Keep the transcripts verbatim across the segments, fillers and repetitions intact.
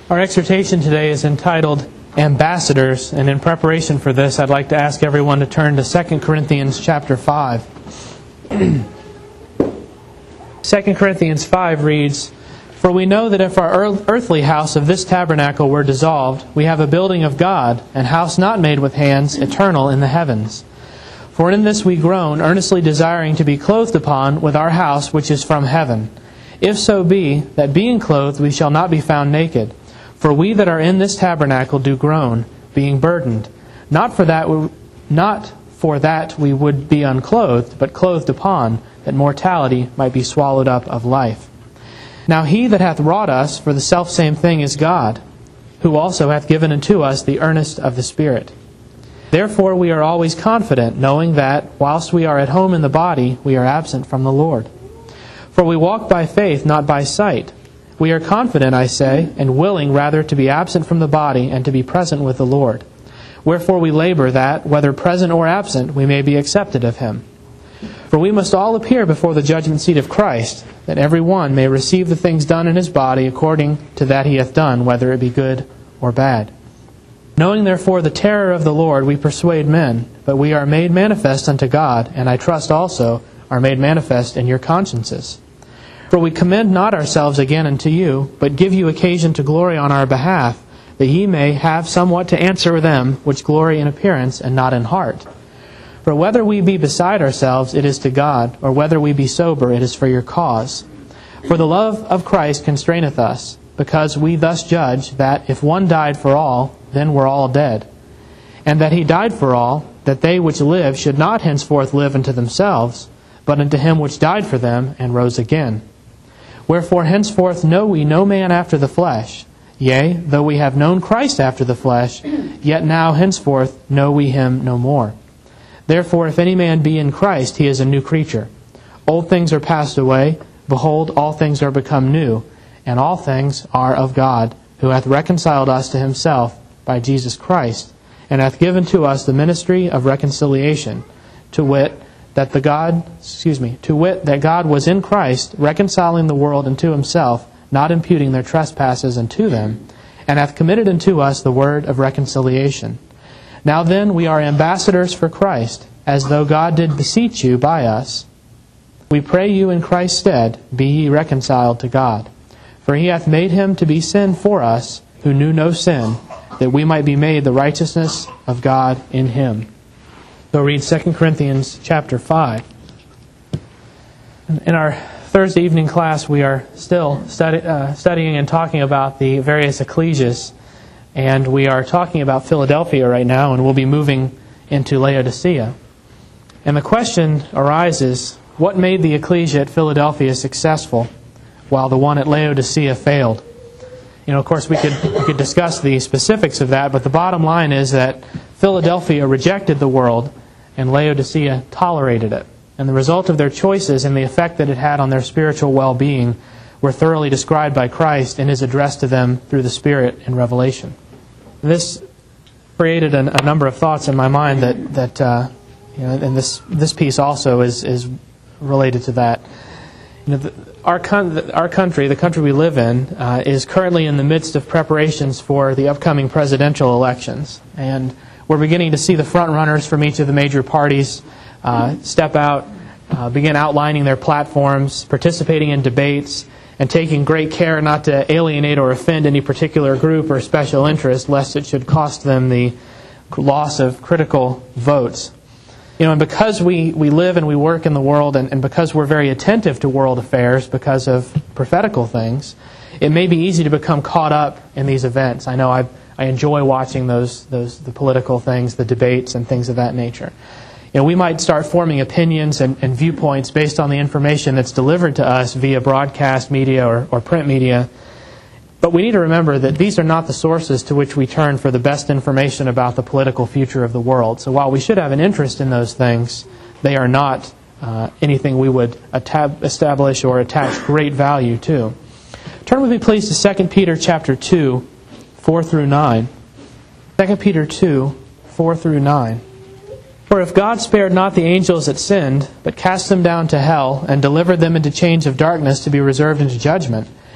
Our exhortation today is entitled Ambassadors, and in preparation for this, I'd like to ask everyone to turn to Second Corinthians chapter five. Second Corinthians five reads, "For we know that if our earthly house of this tabernacle were dissolved, we have a building of God, an house not made with hands, eternal in the heavens. For in this we groan, earnestly desiring to be clothed upon with our house which is from heaven. If so be, that being clothed we shall not be found naked. For we that are in this tabernacle do groan, being burdened, not for that we, not for that we would be unclothed, but clothed upon, that mortality might be swallowed up of life. Now he that hath wrought us for the selfsame thing is God, who also hath given unto us the earnest of the Spirit. Therefore we are always confident, knowing that, whilst we are at home in the body, we are absent from the Lord. For we walk by faith, not by sight. We are confident, I say, and willing rather to be absent from the body and to be present with the Lord. Wherefore we labor that, whether present or absent, we may be accepted of Him. For we must all appear before the judgment seat of Christ, that every one may receive the things done in his body according to that he hath done, whether it be good or bad. Knowing therefore the terror of the Lord, we persuade men, but we are made manifest unto God, and I trust also are made manifest in your consciences. For we commend not ourselves again unto you, but give you occasion to glory on our behalf, that ye may have somewhat to answer them which glory in appearance and not in heart. For whether we be beside ourselves, it is to God, or whether we be sober, it is for your cause. For the love of Christ constraineth us, because we thus judge that if one died for all, then were all dead. And that He died for all, that they which live should not henceforth live unto themselves, but unto Him which died for them and rose again. Wherefore henceforth know we no man after the flesh. Yea, though we have known Christ after the flesh, yet now henceforth know we Him no more. Therefore if any man be in Christ, he is a new creature. Old things are passed away, behold, all things are become new, and all things are of God, who hath reconciled us to Himself by Jesus Christ, and hath given to us the ministry of reconciliation, to wit, that the God, excuse me, to wit, that God was in Christ, reconciling the world unto Himself, not imputing their trespasses unto them, and hath committed unto us the word of reconciliation. Now then, we are ambassadors for Christ, as though God did beseech you by us. We pray you in Christ's stead, be ye reconciled to God. For He hath made Him to be sin for us, who knew no sin, that we might be made the righteousness of God in Him." So read Second Corinthians chapter five. In our Thursday evening class, we are still study, uh, studying and talking about the various ecclesias, and we are talking about Philadelphia right now, and we'll be moving into Laodicea. And the question arises, what made the ecclesia at Philadelphia successful, while the one at Laodicea failed? You know, of course, we could we could discuss the specifics of that, but the bottom line is that Philadelphia rejected the world, and Laodicea tolerated it. And the result of their choices and the effect that it had on their spiritual well-being were thoroughly described by Christ in His address to them through the Spirit in Revelation. This created a, a number of thoughts in my mind that that uh, you know, and this this piece also is is related to that. You know, the, our con- our country, the country we live in, uh, is currently in the midst of preparations for the upcoming presidential elections, and we're beginning to see the front runners from each of the major parties uh, step out, uh, begin outlining their platforms, participating in debates, and taking great care not to alienate or offend any particular group or special interest, lest it should cost them the loss of critical votes. You know, and because we, we live and we work in the world, and, and because we're very attentive to world affairs because of prophetical things, it may be easy to become caught up in these events. I know I I enjoy watching those those the political things, the debates, and things of that nature. You know, we might start forming opinions and, and viewpoints based on the information that's delivered to us via broadcast media or, or print media. But we need to remember that these are not the sources to which we turn for the best information about the political future of the world. So while we should have an interest in those things, they are not uh, anything we would atab- establish or attach great value to. Turn with me, please, to Second Peter chapter two, four through nine. Second Peter two, four through nine. "For if God spared not the angels that sinned, but cast them down to hell, and delivered them into chains of darkness to be reserved unto judgment,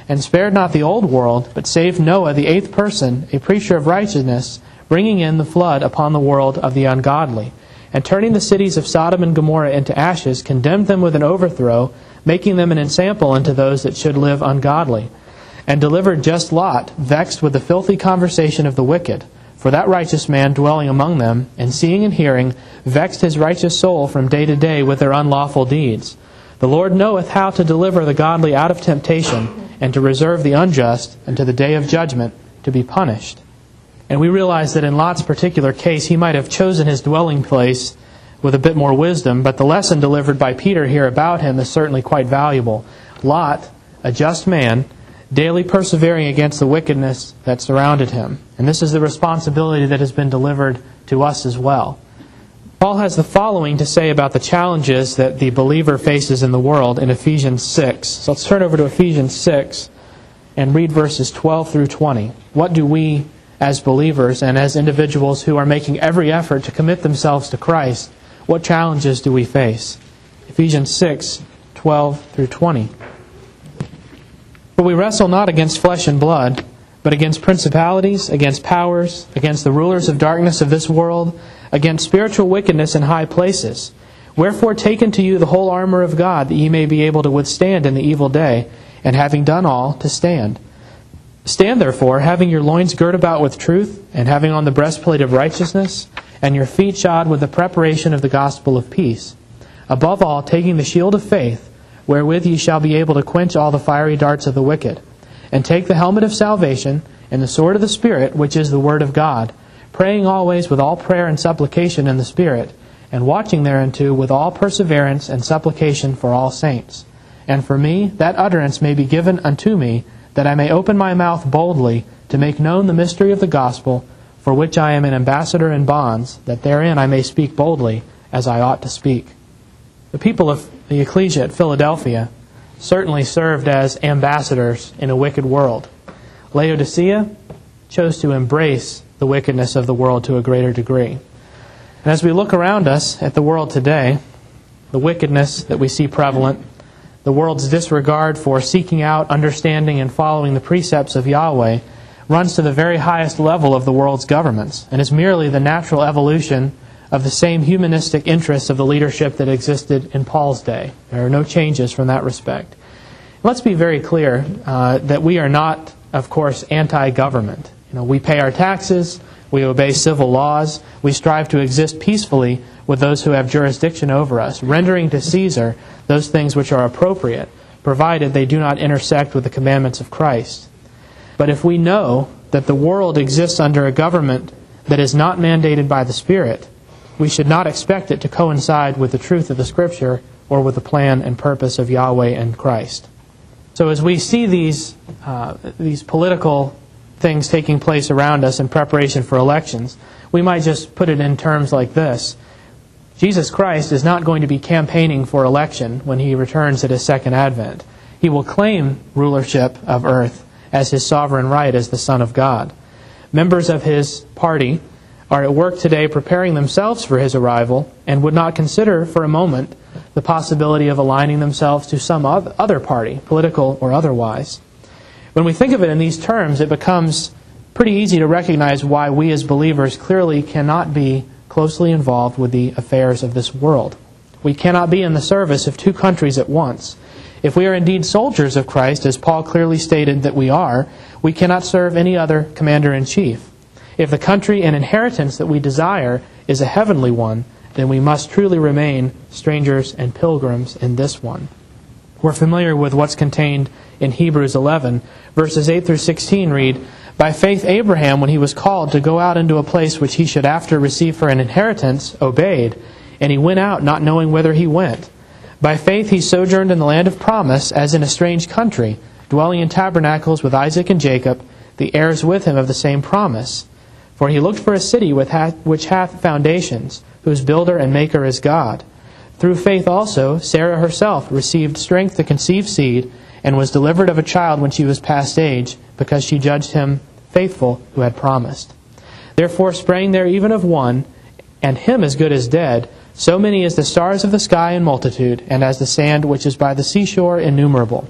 and spared not the old world, but saved Noah the eighth person, a preacher of righteousness, bringing in the flood upon the world of the ungodly, and turning the cities of Sodom and Gomorrah into ashes, condemned them with an overthrow, making them an ensample unto those that should live ungodly, and delivered just Lot, vexed with the filthy conversation of the wicked. For that righteous man dwelling among them, and seeing and hearing, vexed his righteous soul from day to day with their unlawful deeds. The Lord knoweth how to deliver the godly out of temptation, and to reserve the unjust unto the day of judgment, to be punished. And we realize that in Lot's particular case, he might have chosen his dwelling place with a bit more wisdom, but the lesson delivered by Peter here about him is certainly quite valuable. Lot, a just man, daily persevering against the wickedness that surrounded him. And this is the responsibility that has been delivered to us as well. Paul has the following to say about the challenges that the believer faces in the world in Ephesians six. So let's turn over to Ephesians six and read verses twelve through twenty. What do we, as believers and as individuals who are making every effort to commit themselves to Christ, what challenges do we face? Ephesians six, twelve through twenty. For we wrestle not against flesh and blood, but against principalities, against powers, against the rulers of darkness of this world, against spiritual wickedness in high places. Wherefore take unto you the whole armor of God, that ye may be able to withstand in the evil day, and having done all, to stand. Stand therefore, having your loins girt about with truth, and having on the breastplate of righteousness, and your feet shod with the preparation of the gospel of peace. Above all, taking the shield of faith, wherewith ye shall be able to quench all the fiery darts of the wicked. And take the helmet of salvation, and the sword of the Spirit, which is the word of God, praying always with all prayer and supplication in the Spirit, and watching thereunto with all perseverance and supplication for all saints. And for me, that utterance may be given unto me, that I may open my mouth boldly, to make known the mystery of the gospel, for which I am an ambassador in bonds, that therein I may speak boldly, as I ought to speak. The people of the ecclesia at Philadelphia certainly served as ambassadors in a wicked world. Laodicea chose to embrace the wickedness of the world to a greater degree. And as we look around us at the world today, the wickedness that we see prevalent, the world's disregard for seeking out, understanding, and following the precepts of Yahweh runs to the very highest level of the world's governments and is merely the natural evolution of the same humanistic interests of the leadership that existed in Paul's day. There are no changes from that respect. Let's be very clear uh, that we are not, of course, anti-government. You know, we pay our taxes, we obey civil laws, we strive to exist peacefully with those who have jurisdiction over us, rendering to Caesar those things which are appropriate, provided they do not intersect with the commandments of Christ. But if we know that the world exists under a government that is not mandated by the Spirit, we should not expect it to coincide with the truth of the Scripture or with the plan and purpose of Yahweh and Christ. So as we see these uh, these political things taking place around us in preparation for elections, we might just put it in terms like this. Jesus Christ is not going to be campaigning for election when He returns at His second advent. He will claim rulership of earth as His sovereign right as the Son of God. Members of His party are at work today preparing themselves for His arrival and would not consider for a moment the possibility of aligning themselves to some other party, political or otherwise. When we think of it in these terms, it becomes pretty easy to recognize why we as believers clearly cannot be closely involved with the affairs of this world. We cannot be in the service of two countries at once. If we are indeed soldiers of Christ, as Paul clearly stated that we are, we cannot serve any other commander-in-chief. If the country and inheritance that we desire is a heavenly one, then we must truly remain strangers and pilgrims in this one. We're familiar with what's contained in Hebrews eleven. Verses eight through sixteen read, By faith Abraham, when he was called to go out into a place which he should after receive for an inheritance, obeyed, and he went out not knowing whither he went. By faith he sojourned in the land of promise, as in a strange country, dwelling in tabernacles with Isaac and Jacob, the heirs with him of the same promise. For he looked for a city which hath foundations, whose builder and maker is God. Through faith also Sarah herself received strength to conceive seed, and was delivered of a child when she was past age, because she judged him faithful who had promised. Therefore sprang there even of one, and him as good as dead, so many as the stars of the sky in multitude, and as the sand which is by the seashore innumerable.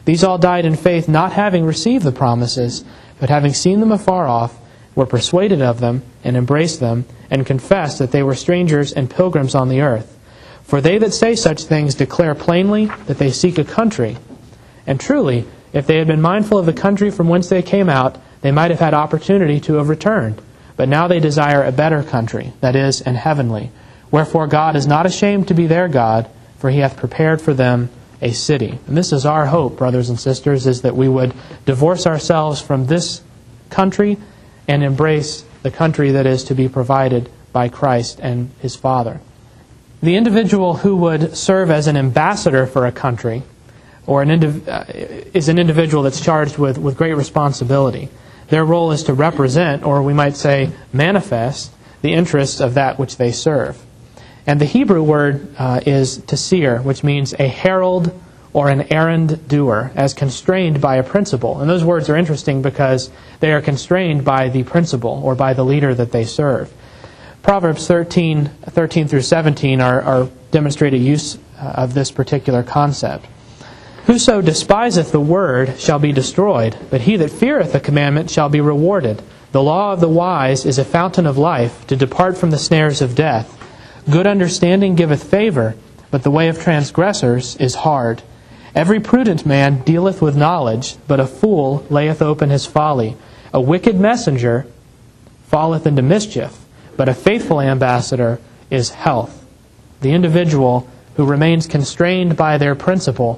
These all died in faith, not having received the promises, but having seen them afar off, were persuaded of them, and embraced them, and confessed that they were strangers and pilgrims on the earth. For they that say such things declare plainly that they seek a country. And truly, if they had been mindful of the country from whence they came out, they might have had opportunity to have returned. But now they desire a better country, that is, an heavenly. Wherefore God is not ashamed to be their God, for He hath prepared for them a city. And this is our hope, brothers and sisters, is that we would divorce ourselves from this country and embrace the country that is to be provided by Christ and His Father. The individual who would serve as an ambassador for a country or an indiv- uh, is an individual that's charged with, with great responsibility. Their role is to represent, or we might say manifest, the interests of that which they serve. And the Hebrew word uh, is tasir, which means a herald or an errand doer, as constrained by a principal. And those words are interesting because they are constrained by the principal or by the leader that they serve. Proverbs thirteen, thirteen through seventeen are, are demonstrate a use of this particular concept. Whoso despiseth the word shall be destroyed, but he that feareth the commandment shall be rewarded. The law of the wise is a fountain of life, to depart from the snares of death. Good understanding giveth favor, but the way of transgressors is hard. Every prudent man dealeth with knowledge, but a fool layeth open his folly. A wicked messenger falleth into mischief, but a faithful ambassador is health. The individual who remains constrained by their principle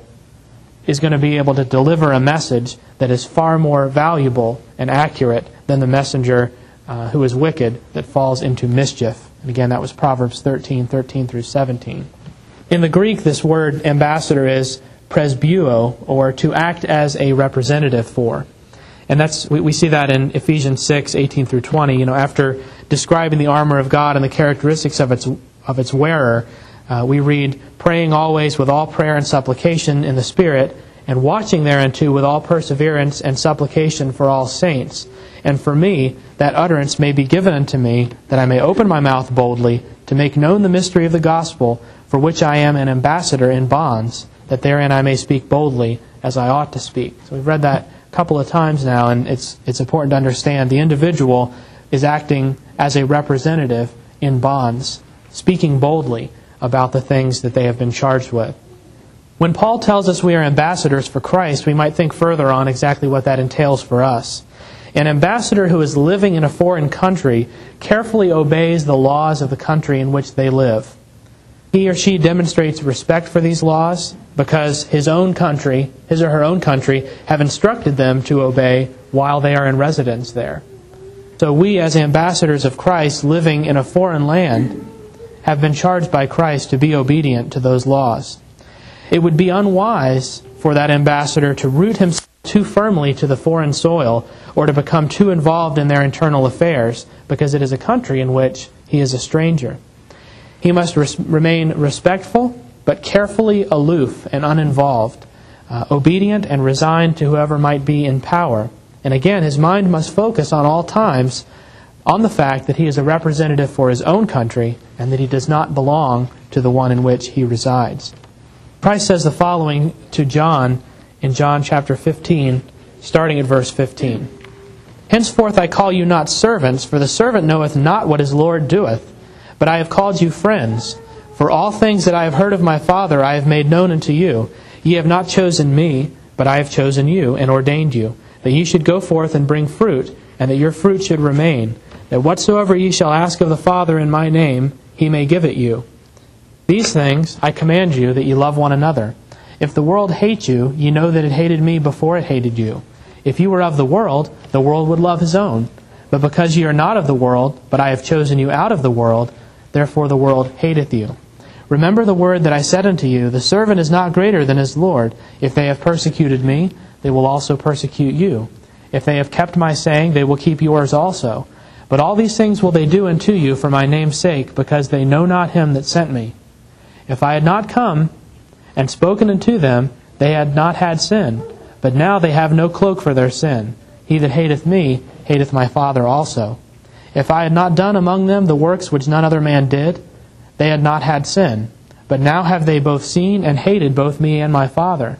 is going to be able to deliver a message that is far more valuable and accurate than the messenger uh, who is wicked that falls into mischief. And again, that was Proverbs thirteen, thirteen through seventeen. In the Greek, this word ambassador is presbyuo, or to act as a representative for. And that's we, we see that in Ephesians six, eighteen through twenty. You know, after describing the armor of God and the characteristics of its of its wearer, uh, we read, praying always with all prayer and supplication in the Spirit, and watching thereunto with all perseverance and supplication for all saints. And for me, that utterance may be given unto me, that I may open my mouth boldly, to make known the mystery of the gospel, for which I am an ambassador in bonds, that therein I may speak boldly, as I ought to speak. So we've read that a couple of times now, and it's it's important to understand the individual is acting as a representative in bonds, speaking boldly about the things that they have been charged with. When Paul tells us we are ambassadors for Christ, we might think further on exactly what that entails for us. An ambassador who is living in a foreign country carefully obeys the laws of the country in which they live. He or she demonstrates respect for these laws because his own country, his or her own country, have instructed them to obey while they are in residence there. So we, as ambassadors of Christ living in a foreign land, have been charged by Christ to be obedient to those laws. It would be unwise for that ambassador to root himself too firmly to the foreign soil or to become too involved in their internal affairs, because it is a country in which he is a stranger. He must res- remain respectful, but carefully aloof and uninvolved, uh, obedient and resigned to whoever might be in power. And again, his mind must focus on all times on the fact that he is a representative for his own country and that he does not belong to the one in which he resides. Christ says the following to John in John chapter fifteen, starting at verse fifteen. Henceforth I call you not servants, for the servant knoweth not what his Lord doeth, but I have called you friends. For all things that I have heard of my Father I have made known unto you. Ye have not chosen me, but I have chosen you, and ordained you, that ye should go forth and bring fruit, and that your fruit should remain, that whatsoever ye shall ask of the Father in my name, He may give it you. These things I command you, that ye love one another. If the world hate you, ye know that it hated me before it hated you. If you were of the world, the world would love his own. But because ye are not of the world, but I have chosen you out of the world, therefore the world hateth you. Remember the word that I said unto you, the servant is not greater than his Lord. If they have persecuted me, they will also persecute you. If they have kept my saying, they will keep yours also. But all these things will they do unto you for my name's sake, because they know not him that sent me. If I had not come and spoken unto them, they had not had sin. But now they have no cloak for their sin. He that hateth me, hateth my Father also. If I had not done among them the works which none other man did, they had not had sin. But now have they both seen and hated both me and my Father.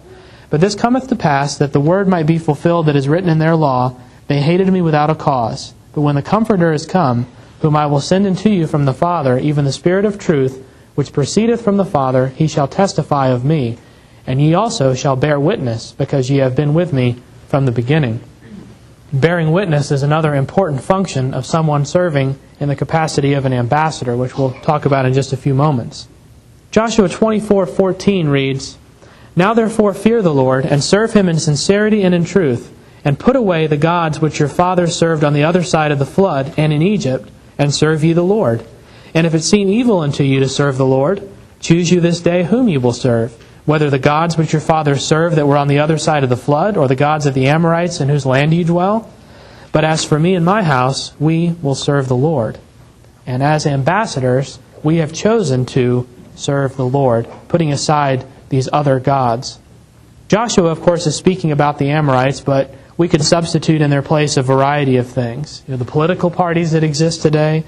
But this cometh to pass, that the word might be fulfilled that is written in their law, they hated me without a cause. But when the Comforter is come, whom I will send unto you from the Father, even the Spirit of truth, which proceedeth from the Father, he shall testify of me. And ye also shall bear witness, because ye have been with me from the beginning. Bearing witness is another important function of someone serving in the capacity of an ambassador, which we'll talk about in just a few moments. Joshua twenty-four fourteen reads, Now therefore fear the Lord, and serve him in sincerity and in truth, and put away the gods which your fathers served on the other side of the flood and in Egypt, and serve ye the Lord. And if it seem evil unto you to serve the Lord, choose you this day whom ye will serve, whether the gods which your fathers served that were on the other side of the flood, or the gods of the Amorites in whose land ye dwell. But as for me and my house, we will serve the Lord. And as ambassadors, we have chosen to serve the Lord, putting aside these other gods. Joshua, of course, is speaking about the Amorites, but we could substitute in their place a variety of things. You know, the political parties that exist today,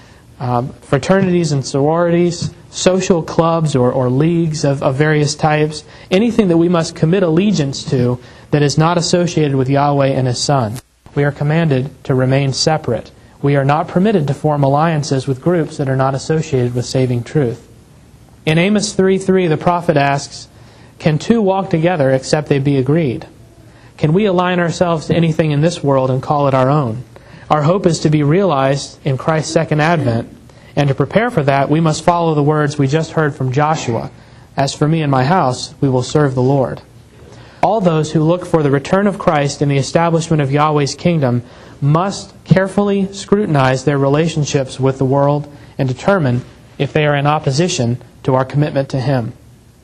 um, fraternities and sororities, social clubs or, or leagues of, of various types, anything that we must commit allegiance to that is not associated with Yahweh and His Son. We are commanded to remain separate. We are not permitted to form alliances with groups that are not associated with saving truth. In Amos three three, the prophet asks, Can two walk together except they be agreed? Can we align ourselves to anything in this world and call it our own? Our hope is to be realized in Christ's second advent, and to prepare for that, we must follow the words we just heard from Joshua. As for me and my house, we will serve the Lord. All those who look for the return of Christ and the establishment of Yahweh's kingdom must carefully scrutinize their relationships with the world and determine if they are in opposition to our commitment to Him.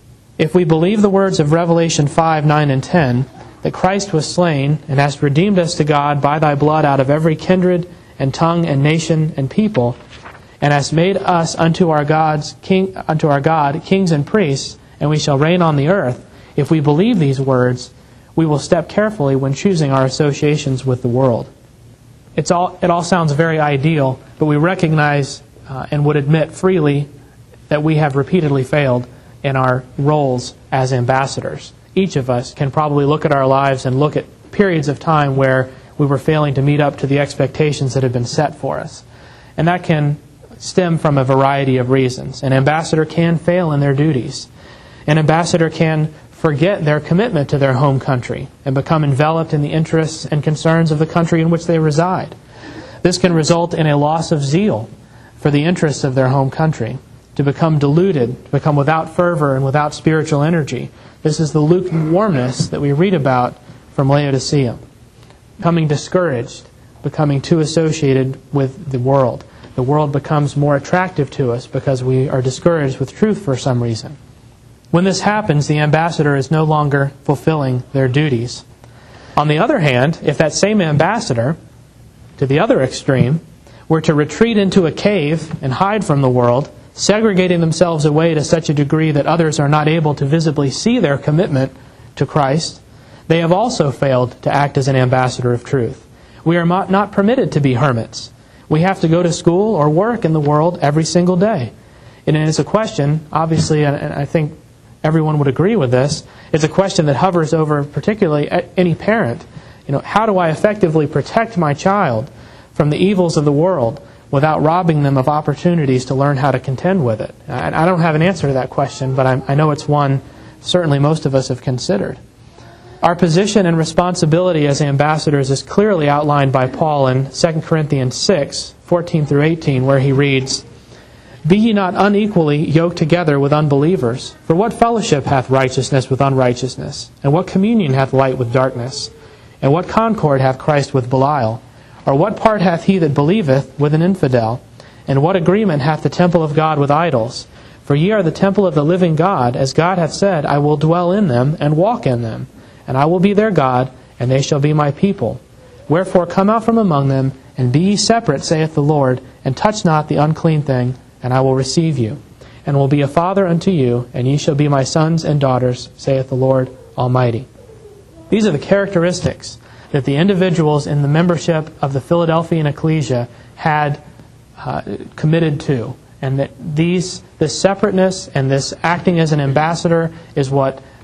If we believe the words of Revelation five, nine, and ten, that Christ was slain and hast redeemed us to God by Thy blood out of every kindred and tongue and nation and people, and hast made us unto our God's king, unto our God kings and priests, and we shall reign on the earth. If we believe these words, we will step carefully when choosing our associations with the world. It's all, it all sounds very ideal, but we recognize uh, and would admit freely that we have repeatedly failed in our roles as ambassadors. Each of us can probably look at our lives and look at periods of time where we were failing to meet up to the expectations that have been set for us. And that can stem from a variety of reasons. An ambassador can fail in their duties. An ambassador can forget their commitment to their home country and become enveloped in the interests and concerns of the country in which they reside. This can result in a loss of zeal for the interests of their home country, to become deluded, to become without fervor and without spiritual energy. This is the lukewarmness that we read about from Laodicea. Becoming discouraged, becoming too associated with the world. The world becomes more attractive to us because we are discouraged with truth for some reason. When this happens, the ambassador is no longer fulfilling their duties. On the other hand, if that same ambassador, to the other extreme, were to retreat into a cave and hide from the world, segregating themselves away to such a degree that others are not able to visibly see their commitment to Christ, they have also failed to act as an ambassador of truth. We are not permitted to be hermits. We have to go to school or work in the world every single day. And it's a question, obviously, and I think everyone would agree with this, it's a question that hovers over particularly any parent. You know, how do I effectively protect my child from the evils of the world without robbing them of opportunities to learn how to contend with it? I don't have an answer to that question, but I know it's one certainly most of us have considered. Our position and responsibility as ambassadors is clearly outlined by Paul in Second Corinthians six, fourteen through eighteen, where he reads, Be ye not unequally yoked together with unbelievers? For what fellowship hath righteousness with unrighteousness? And what communion hath light with darkness? And what concord hath Christ with Belial? Or what part hath he that believeth with an infidel? And what agreement hath the temple of God with idols? For ye are the temple of the living God, as God hath said, I will dwell in them and walk in them, and I will be their God, and they shall be my people. Wherefore come out from among them, and be ye separate, saith the Lord, and touch not the unclean thing, and I will receive you, and will be a father unto you, and ye shall be my sons and daughters, saith the Lord Almighty. These are the characteristics that the individuals in the membership of the Philadelphian ecclesia had uh, committed to, and that these, this separateness and this acting as an ambassador is what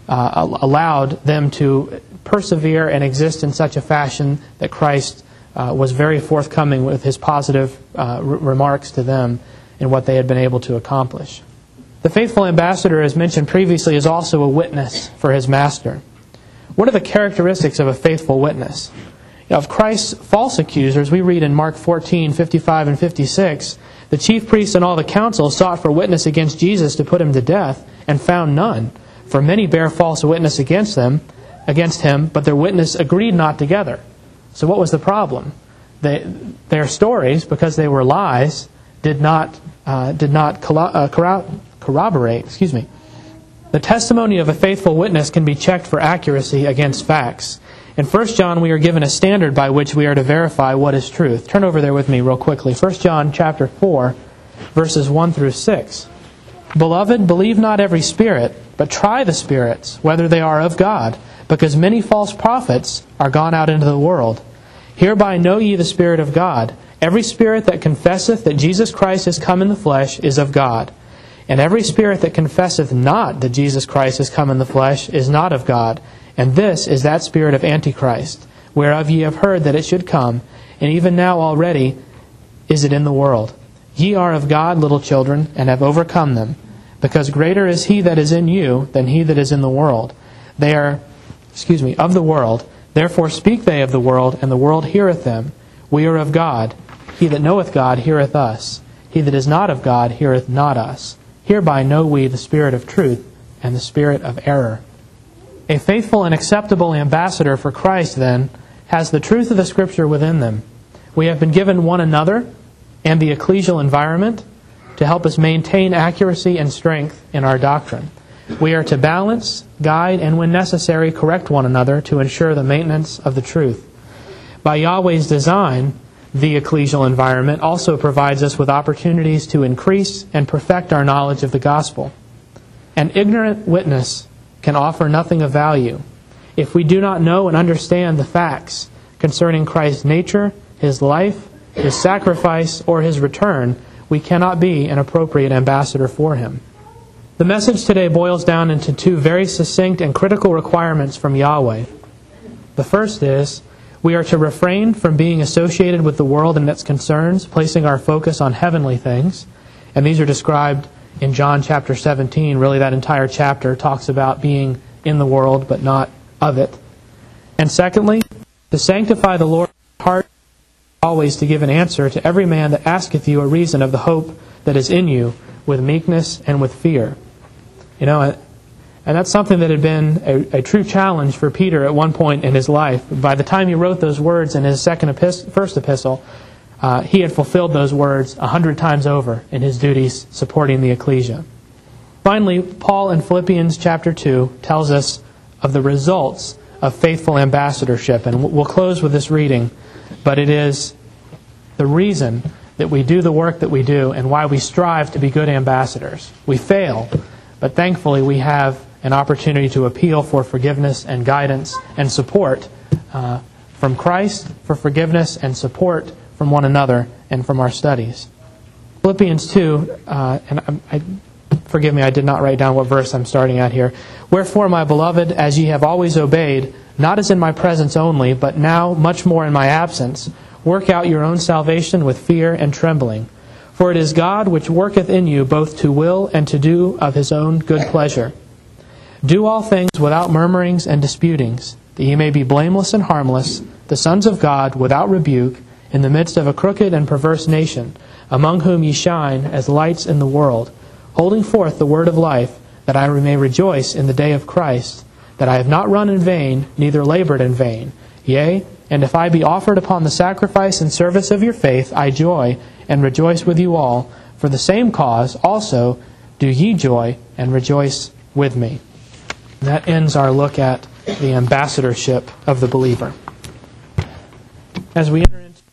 uh, allowed them to persevere and exist in such a fashion that Christ uh, was very forthcoming with his positive uh, r- remarks to them in what they had been able to accomplish. The faithful ambassador, as mentioned previously, is also a witness for his master. What are the characteristics of a faithful witness? Of Christ's false accusers, we read in Mark fourteen, fifty-five and fifty-six, the chief priests and all the council sought for witness against Jesus to put him to death, and found none. For many bare false witness against them, against him, but their witness agreed not together. So what was the problem? They, their stories, because they were lies, did not uh, did not corro- uh, corroborate. Excuse me. The testimony of a faithful witness can be checked for accuracy against facts. In First John, we are given a standard by which we are to verify what is truth. Turn over there with me real quickly. First John chapter four, verses one through six. Beloved, believe not every spirit, but try the spirits, whether they are of God, because many false prophets are gone out into the world. Hereby know ye the Spirit of God. Every spirit that confesseth that Jesus Christ is come in the flesh is of God. And every spirit that confesseth not that Jesus Christ is come in the flesh is not of God. And this is that spirit of Antichrist, whereof ye have heard that it should come, and even now already is it in the world. Ye are of God, little children, and have overcome them, because greater is he that is in you than he that is in the world. They are, excuse me, of the world. Therefore speak they of the world, and the world heareth them. We are of God. He that knoweth God heareth us. He that is not of God heareth not us. Hereby know we the spirit of truth and the spirit of error. A faithful and acceptable ambassador for Christ, then, has the truth of the Scripture within them. We have been given one another and the ecclesial environment to help us maintain accuracy and strength in our doctrine. We are to balance, guide, and when necessary, correct one another to ensure the maintenance of the truth. By Yahweh's design, the ecclesial environment also provides us with opportunities to increase and perfect our knowledge of the gospel. An ignorant witness can offer nothing of value. If we do not know and understand the facts concerning Christ's nature, His life, His sacrifice, or His return, we cannot be an appropriate ambassador for Him. The message today boils down into two very succinct and critical requirements from Yahweh. The first is, we are to refrain from being associated with the world and its concerns, placing our focus on heavenly things. And these are described in John chapter seventeen. Really, that entire chapter talks about being in the world, but not of it. And secondly, to sanctify the Lord's heart, always to give an answer to every man that asketh you a reason of the hope that is in you, with meekness and with fear. You know, and that's something that had been a, a true challenge for Peter at one point in his life. By the time he wrote those words in his second epist- first epistle, uh, he had fulfilled those words a hundred times over in his duties supporting the ecclesia. Finally, Paul in Philippians chapter two tells us of the results of faithful ambassadorship. And we'll close with this reading, but it is the reason that we do the work that we do and why we strive to be good ambassadors. We fail, but thankfully we have an opportunity to appeal for forgiveness and guidance and support uh, from Christ, for forgiveness and support from one another and from our studies. Philippians two, uh, and I, I, forgive me, I did not write down what verse I'm starting at here. Wherefore, my beloved, as ye have always obeyed, not as in my presence only, but now much more in my absence, work out your own salvation with fear and trembling. For it is God which worketh in you both to will and to do of His own good pleasure. Do all things without murmurings and disputings, that ye may be blameless and harmless, the sons of God without rebuke, in the midst of a crooked and perverse nation, among whom ye shine as lights in the world, holding forth the word of life, that I may rejoice in the day of Christ, that I have not run in vain, neither labored in vain. Yea, and if I be offered upon the sacrifice and service of your faith, I joy and rejoice with you all. For the same cause also do ye joy and rejoice with me. And that ends our look at the ambassadorship of the believer. As we enter into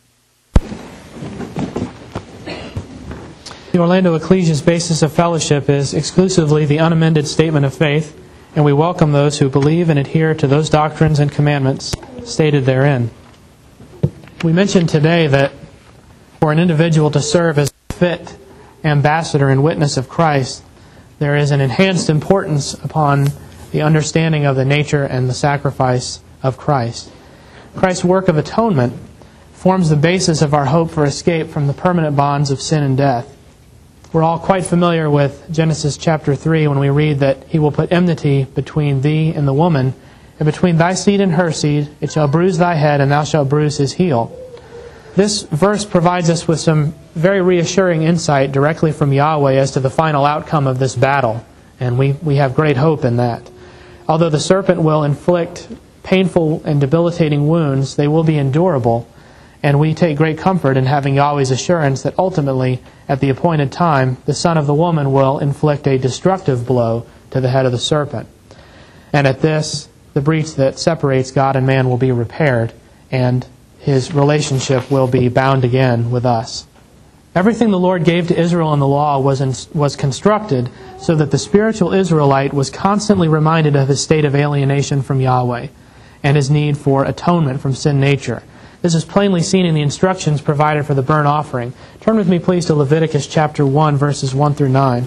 the Orlando Ecclesia's basis of fellowship is exclusively the unamended statement of faith, and we welcome those who believe and adhere to those doctrines and commandments stated therein. We mentioned today that for an individual to serve as a fit ambassador and witness of Christ, there is an enhanced importance upon the understanding of the nature and the sacrifice of Christ. Christ's work of atonement forms the basis of our hope for escape from the permanent bonds of sin and death. We're all quite familiar with Genesis chapter three when we read that He will put enmity between thee and the woman, and between thy seed and her seed. It shall bruise thy head, and thou shalt bruise his heel. This verse provides us with some very reassuring insight directly from Yahweh as to the final outcome of this battle, and we, we have great hope in that. Although the serpent will inflict painful and debilitating wounds, they will be endurable, and we take great comfort in having Yahweh's assurance that ultimately, at the appointed time, the son of the woman will inflict a destructive blow to the head of the serpent. And at this, the breach that separates God and man will be repaired, and His relationship will be bound again with us. Everything the Lord gave to Israel in the law was in, was constructed so that the spiritual Israelite was constantly reminded of his state of alienation from Yahweh and his need for atonement from sin nature. This is plainly seen in the instructions provided for the burnt offering. Turn with me, please, to Leviticus chapter one, verses one through nine.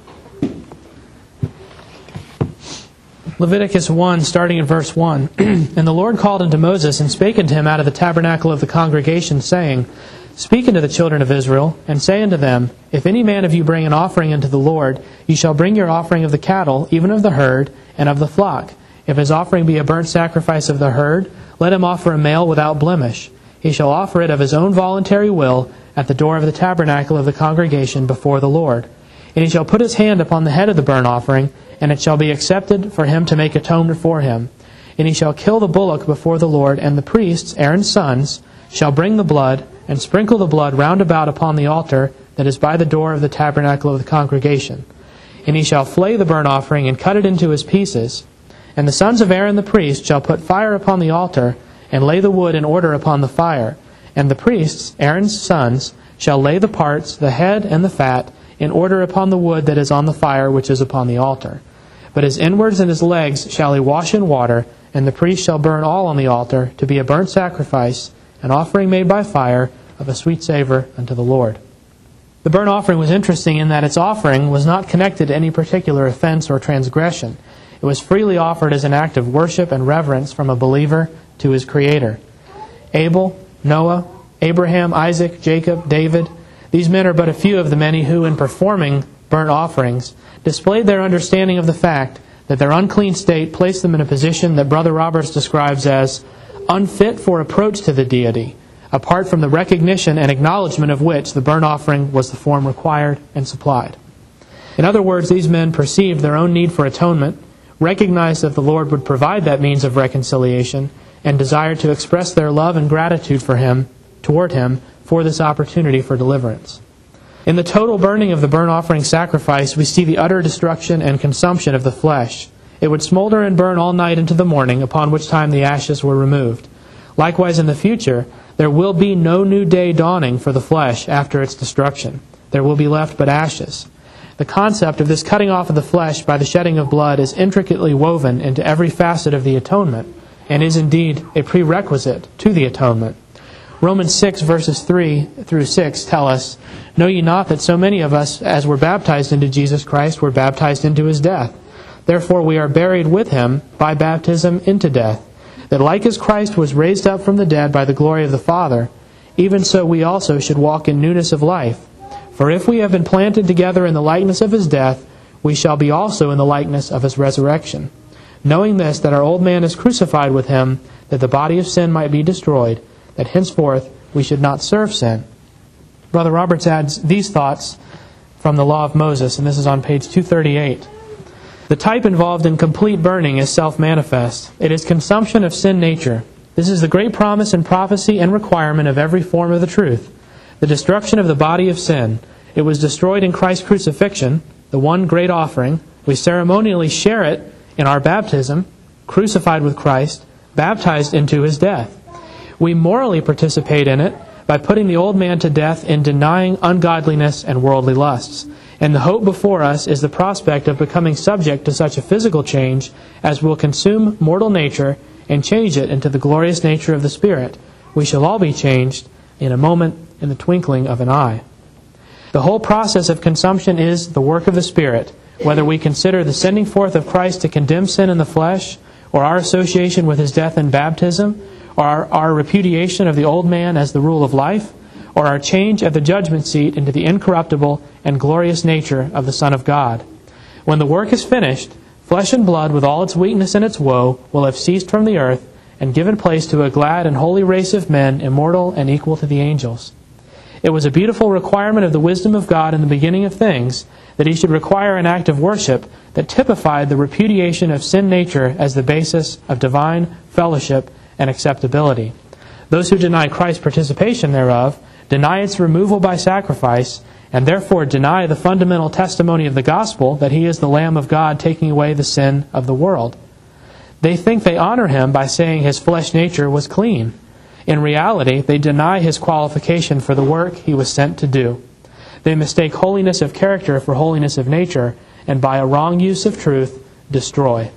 Leviticus one, starting in verse one. And the Lord called unto Moses, and spake unto him out of the tabernacle of the congregation, saying, Speak unto the children of Israel, and say unto them, If any man of you bring an offering unto the Lord, ye shall bring your offering of the cattle, even of the herd, and of the flock. If his offering be a burnt sacrifice of the herd, let him offer a male without blemish. He shall offer it of his own voluntary will at the door of the tabernacle of the congregation before the Lord. And he shall put his hand upon the head of the burnt offering, and it shall be accepted for him to make atonement for him. And he shall kill the bullock before the Lord, and the priests, Aaron's sons, shall bring the blood, and sprinkle the blood round about upon the altar that is by the door of the tabernacle of the congregation. And he shall flay the burnt offering, and cut it into his pieces. And the sons of Aaron the priest shall put fire upon the altar, and lay the wood in order upon the fire. And the priests, Aaron's sons, shall lay the parts, the head and the fat, in order upon the wood that is on the fire which is upon the altar. But his inwards and his legs shall he wash in water, and the priest shall burn all on the altar, to be a burnt sacrifice, an offering made by fire, of a sweet savor unto the Lord. The burnt offering was interesting in that its offering was not connected to any particular offense or transgression. It was freely offered as an act of worship and reverence from a believer to his Creator. Abel, Noah, Abraham, Isaac, Jacob, David, these men are but a few of the many who, in performing burnt offerings, displayed their understanding of the fact that their unclean state placed them in a position that Brother Roberts describes as unfit for approach to the deity, apart from the recognition and acknowledgement of which the burnt offering was the form required and supplied. In other words, these men perceived their own need for atonement, recognized that the Lord would provide that means of reconciliation, and desired to express their love and gratitude for Him, toward Him, for this opportunity for deliverance. In the total burning of the burnt offering sacrifice, we see the utter destruction and consumption of the flesh. It would smolder and burn all night into the morning, upon which time the ashes were removed. Likewise, in the future, there will be no new day dawning for the flesh after its destruction. There will be left but ashes. The concept of this cutting off of the flesh by the shedding of blood is intricately woven into every facet of the atonement, and is indeed a prerequisite to the atonement. Romans six, verses three through six tell us, Know ye not that so many of us, as were baptized into Jesus Christ, were baptized into His death? Therefore we are buried with Him by baptism into death, that like as Christ was raised up from the dead by the glory of the Father, even so we also should walk in newness of life. For if we have been planted together in the likeness of His death, we shall be also in the likeness of His resurrection. Knowing this, that our old man is crucified with Him, that the body of sin might be destroyed, that henceforth we should not serve sin. Brother Roberts adds these thoughts from the Law of Moses, and this is on page two thirty-eight. The type involved in complete burning is self-manifest. It is consumption of sin nature. This is the great promise and prophecy and requirement of every form of the truth. The destruction of the body of sin. It was destroyed in Christ's crucifixion, the one great offering. We ceremonially share it in our baptism, crucified with Christ, baptized into His death. We morally participate in it by putting the old man to death in denying ungodliness and worldly lusts. And the hope before us is the prospect of becoming subject to such a physical change as will consume mortal nature and change it into the glorious nature of the Spirit. We shall all be changed in a moment, in the twinkling of an eye. The whole process of consumption is the work of the Spirit, whether we consider the sending forth of Christ to condemn sin in the flesh, or our association with His death and baptism, or our, our repudiation of the old man as the rule of life, or our change at the judgment seat into the incorruptible and glorious nature of the Son of God. When the work is finished, flesh and blood, with all its weakness and its woe, will have ceased from the earth and given place to a glad and holy race of men, immortal and equal to the angels. It was a beautiful requirement of the wisdom of God in the beginning of things that He should require an act of worship that typified the repudiation of sin nature as the basis of divine fellowship and acceptability. Those who deny Christ's participation thereof deny its removal by sacrifice, and therefore deny the fundamental testimony of the gospel that He is the Lamb of God taking away the sin of the world. They think they honor Him by saying His flesh nature was clean. In reality, they deny His qualification for the work He was sent to do. They mistake holiness of character for holiness of nature, and by a wrong use of truth, destroy.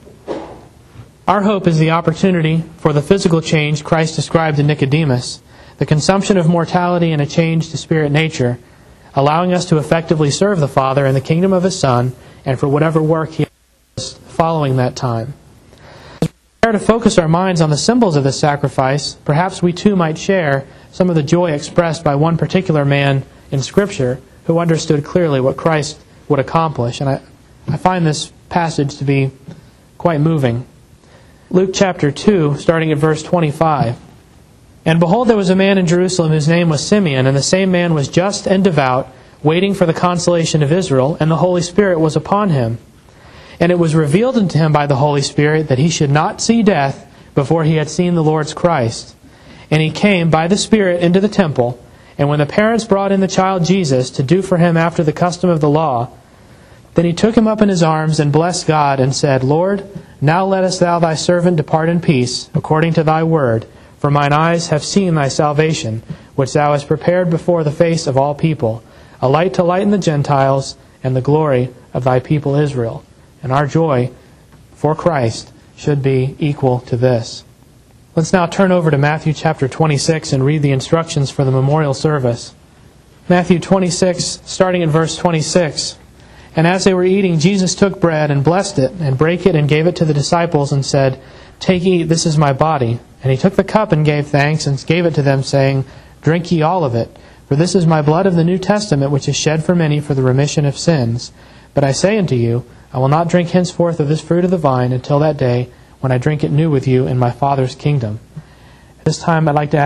Our hope is the opportunity for the physical change Christ described to Nicodemus, the consumption of mortality and a change to spirit nature, allowing us to effectively serve the Father in the kingdom of His Son, and for whatever work He has following that time. As we prepare to focus our minds on the symbols of this sacrifice, perhaps we too might share some of the joy expressed by one particular man in Scripture who understood clearly what Christ would accomplish. And I, I find this passage to be quite moving. Luke chapter two, starting at verse twenty-five. And behold, there was a man in Jerusalem whose name was Simeon, and the same man was just and devout, waiting for the consolation of Israel, and the Holy Spirit was upon him. And it was revealed unto him by the Holy Spirit that he should not see death before he had seen the Lord's Christ. And he came by the Spirit into the temple, and when the parents brought in the child Jesus to do for him after the custom of the law, then he took him up in his arms and blessed God, and said, Lord, now lettest thou thy servant depart in peace, according to thy word. For mine eyes have seen thy salvation, which thou hast prepared before the face of all people, a light to lighten the Gentiles, and the glory of thy people Israel. And our joy for Christ should be equal to this. Let's now turn over to Matthew chapter twenty-six and read the instructions for the memorial service. Matthew twenty-six, starting in verse twenty-six. And as they were eating, Jesus took bread and blessed it, and brake it and gave it to the disciples, and said, Take, eat, this is my body. And he took the cup and gave thanks, and gave it to them, saying, Drink ye all of it, for this is my blood of the New Testament, which is shed for many for the remission of sins. But I say unto you, I will not drink henceforth of this fruit of the vine until that day when I drink it new with you in my Father's kingdom. At this time, I'd like to ask